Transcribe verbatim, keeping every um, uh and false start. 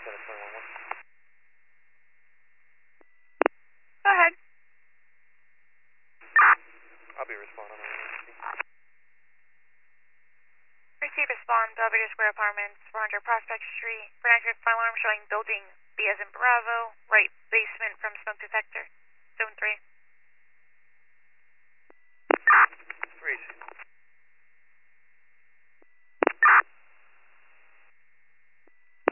Go ahead. I'll be responding. Receive respond, Belvedere Square Apartments, four hundred Prospect Street. For an accurate fire alarm showing building B as in Bravo, right basement from smoke detector. Zone three.